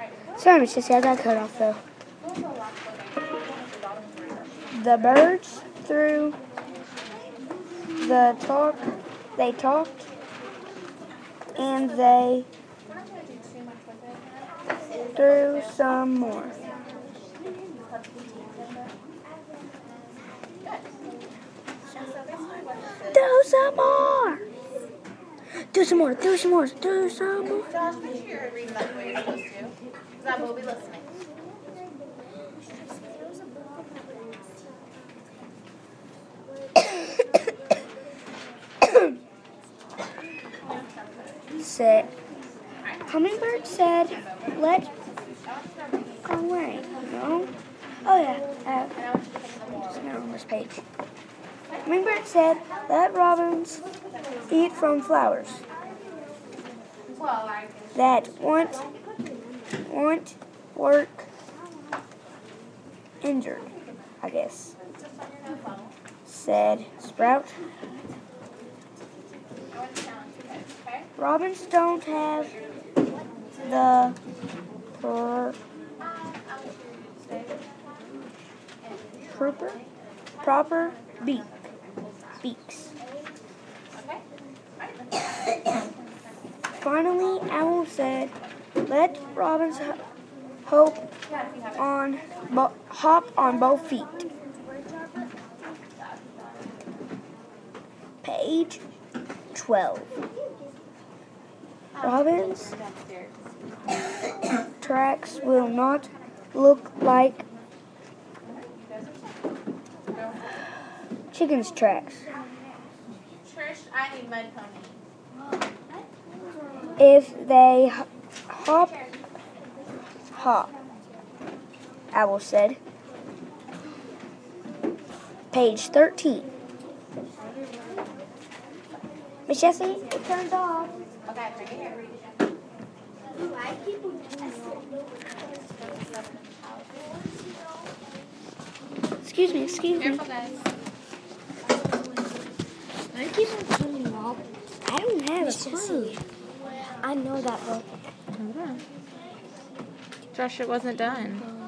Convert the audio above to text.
Sorry, Miss Jessie, I got cut off though. The birds threw the talk. They talked, and they threw some more. Do some more. Do some more. Do some more. Do some more. Josh, make sure you're reading that the way you're supposed to. Because I will be listening. Said, Hummingbird said, let away. No? Oh, yeah. It's not on this page. Hummingbird said, let robins eat from flowers that won't work injured, I guess, said Sprout. Robins don't have the proper beaks. Finally, Owl said, let robins hop on both feet. Page 12. Robin's tracks will not look like chicken's tracks. Trish, I need mud pony. If they hop, Owl said. Page 13. Miss Jessie, it turns off. Okay, bring it here. Excuse me. Careful, guys. I keep on turning off. I don't have a clue. I know that, but Josh, it wasn't done.